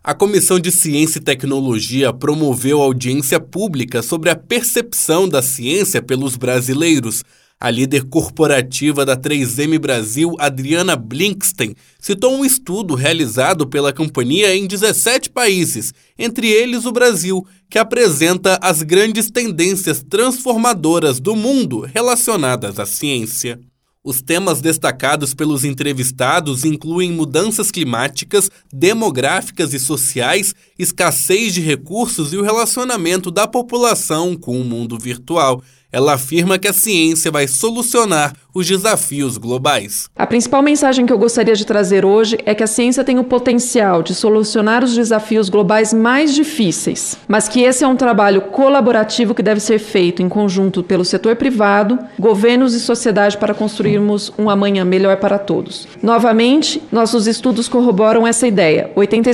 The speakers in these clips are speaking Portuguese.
A Comissão de Ciência e Tecnologia promoveu audiência pública sobre a percepção da ciência pelos brasileiros. A líder corporativa da 3M Brasil, Adriana Blinkstein, citou um estudo realizado pela companhia em 17 países, entre eles o Brasil, que apresenta as grandes tendências transformadoras do mundo relacionadas à ciência. Os temas destacados pelos entrevistados incluem mudanças climáticas, demográficas e sociais, escassez de recursos e o relacionamento da população com o mundo virtual. Ela afirma que a ciência vai solucionar os desafios globais. A principal mensagem que eu gostaria de trazer hoje é que a ciência tem o potencial de solucionar os desafios globais mais difíceis, mas que esse é um trabalho colaborativo que deve ser feito em conjunto pelo setor privado, governos e sociedade para construirmos um amanhã melhor para todos. Novamente, nossos estudos corroboram essa ideia.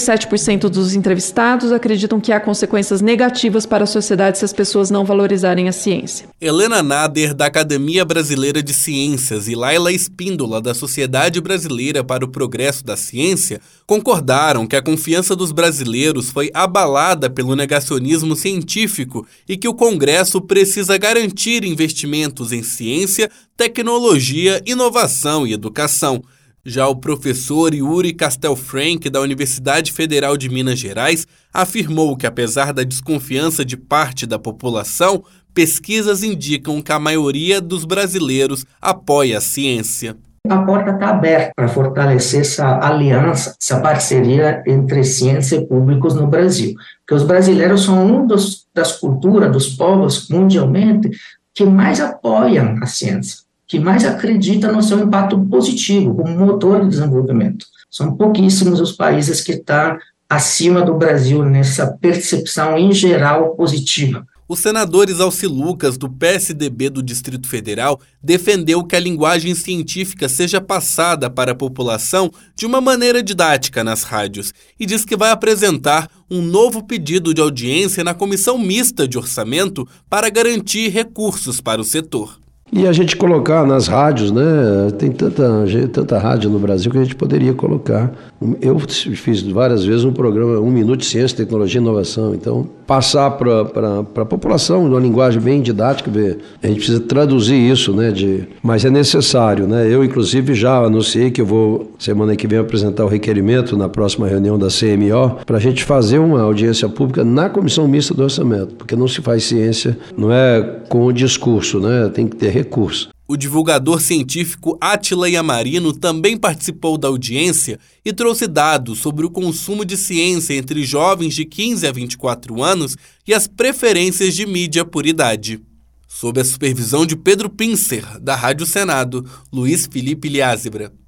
87% dos entrevistados acreditam que há consequências negativas para a sociedade se as pessoas não valorizarem a ciência. Helena Nader, da Academia Brasileira de Ciências, e Laila Espíndola, da Sociedade Brasileira para o Progresso da Ciência, concordaram que a confiança dos brasileiros foi abalada pelo negacionismo científico e que o Congresso precisa garantir investimentos em ciência, tecnologia, inovação e educação. Já o professor Yuri Castelfranc, da Universidade Federal de Minas Gerais, afirmou que, apesar da desconfiança de parte da população, pesquisas indicam que a maioria dos brasileiros apoia a ciência. A porta está aberta para fortalecer essa aliança, essa parceria entre ciência e públicos no Brasil. Porque os brasileiros são uma das culturas, dos povos mundialmente, que mais apoiam a ciência, que mais acredita no seu impacto positivo como motor de desenvolvimento. São pouquíssimos os países que estão acima do Brasil nessa percepção em geral positiva. O senador Exalci Lucas, do PSDB do Distrito Federal, defendeu que a linguagem científica seja passada para a população de uma maneira didática nas rádios e diz que vai apresentar um novo pedido de audiência na Comissão Mista de Orçamento para garantir recursos para o setor. E a gente colocar nas rádios, né? Tem tanta rádio no Brasil que a gente poderia colocar. Eu fiz várias vezes um programa, 1 minuto de ciência, tecnologia e inovação. Então, passar para a população, uma linguagem bem didática, a gente precisa traduzir isso, né? Mas é necessário, né? Eu, inclusive, já anunciei que eu vou, semana que vem, apresentar o requerimento na próxima reunião da CMO para a gente fazer uma audiência pública na Comissão Mista do Orçamento, porque não se faz ciência, não é com o discurso, né? Tem que ter recurso. O divulgador científico Átila Yamarino também participou da audiência e trouxe dados sobre o consumo de ciência entre jovens de 15 a 24 anos e as preferências de mídia por idade. Sob a supervisão de Pedro Pincer, da Rádio Senado, Luiz Felipe Liázebra.